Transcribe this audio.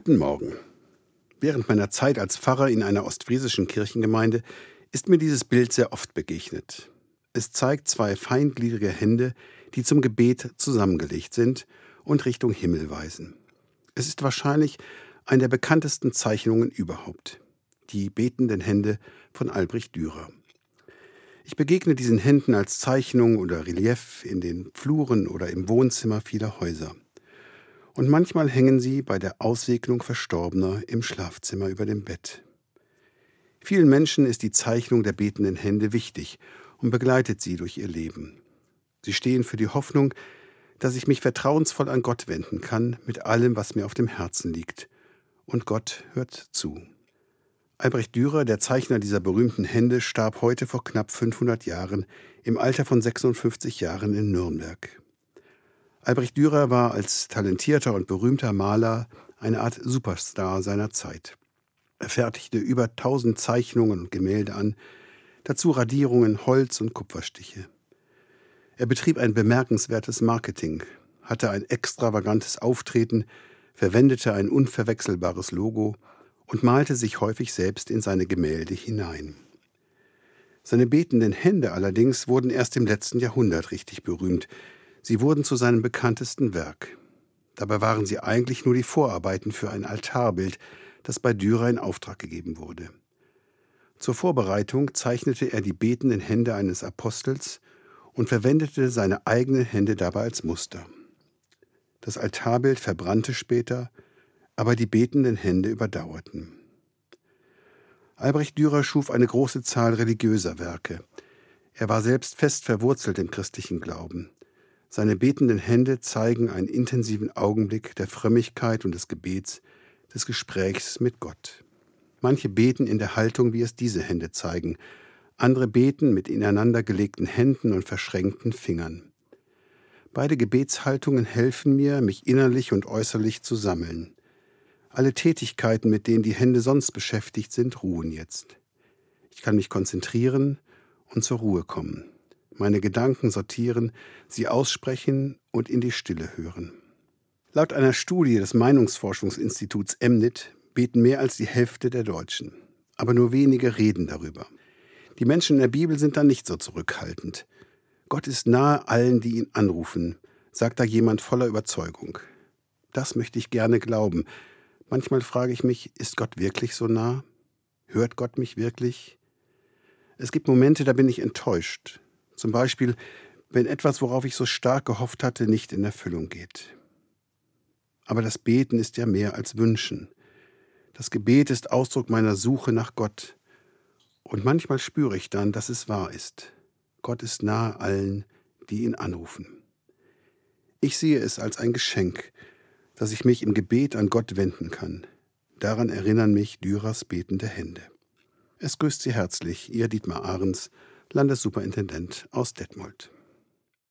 Guten Morgen. Während meiner Zeit als Pfarrer in einer ostfriesischen Kirchengemeinde ist mir dieses Bild sehr oft begegnet. Es zeigt zwei feingliedrige Hände, die zum Gebet zusammengelegt sind und Richtung Himmel weisen. Es ist wahrscheinlich eine der bekanntesten Zeichnungen überhaupt. Die betenden Hände von Albrecht Dürer. Ich begegne diesen Händen als Zeichnung oder Relief in den Fluren oder im Wohnzimmer vieler Häuser. Und manchmal hängen sie bei der Aussegnung Verstorbener im Schlafzimmer über dem Bett. Vielen Menschen ist die Zeichnung der betenden Hände wichtig und begleitet sie durch ihr Leben. Sie stehen für die Hoffnung, dass ich mich vertrauensvoll an Gott wenden kann mit allem, was mir auf dem Herzen liegt. Und Gott hört zu. Albrecht Dürer, der Zeichner dieser berühmten Hände, starb heute vor knapp 500 Jahren im Alter von 56 Jahren in Nürnberg. Albrecht Dürer war als talentierter und berühmter Maler eine Art Superstar seiner Zeit. Er fertigte über 1000 Zeichnungen und Gemälde an, dazu Radierungen, Holz- und Kupferstiche. Er betrieb ein bemerkenswertes Marketing, hatte ein extravagantes Auftreten, verwendete ein unverwechselbares Logo und malte sich häufig selbst in seine Gemälde hinein. Seine betenden Hände allerdings wurden erst im letzten Jahrhundert richtig berühmt. Sie wurden zu seinem bekanntesten Werk. Dabei waren sie eigentlich nur die Vorarbeiten für ein Altarbild, das bei Dürer in Auftrag gegeben wurde. Zur Vorbereitung zeichnete er die betenden Hände eines Apostels und verwendete seine eigenen Hände dabei als Muster. Das Altarbild verbrannte später, aber die betenden Hände überdauerten. Albrecht Dürer schuf eine große Zahl religiöser Werke. Er war selbst fest verwurzelt im christlichen Glauben. Seine betenden Hände zeigen einen intensiven Augenblick der Frömmigkeit und des Gebets, des Gesprächs mit Gott. Manche beten in der Haltung, wie es diese Hände zeigen. Andere beten mit ineinander gelegten Händen und verschränkten Fingern. Beide Gebetshaltungen helfen mir, mich innerlich und äußerlich zu sammeln. Alle Tätigkeiten, mit denen die Hände sonst beschäftigt sind, ruhen jetzt. Ich kann mich konzentrieren und zur Ruhe kommen. Meine Gedanken sortieren, sie aussprechen und in die Stille hören. Laut einer Studie des Meinungsforschungsinstituts MNIT beten mehr als die Hälfte der Deutschen. Aber nur wenige reden darüber. Die Menschen in der Bibel sind da nicht so zurückhaltend. Gott ist nahe allen, die ihn anrufen, sagt da jemand voller Überzeugung. Das möchte ich gerne glauben. Manchmal frage ich mich, ist Gott wirklich so nah? Hört Gott mich wirklich? Es gibt Momente, da bin ich enttäuscht. Zum Beispiel, wenn etwas, worauf ich so stark gehofft hatte, nicht in Erfüllung geht. Aber das Beten ist ja mehr als Wünschen. Das Gebet ist Ausdruck meiner Suche nach Gott. Und manchmal spüre ich dann, dass es wahr ist. Gott ist nahe allen, die ihn anrufen. Ich sehe es als ein Geschenk, dass ich mich im Gebet an Gott wenden kann. Daran erinnern mich Dürers betende Hände. Es grüßt Sie herzlich, Ihr Dietmar Ahrens, Landessuperintendent aus Detmold.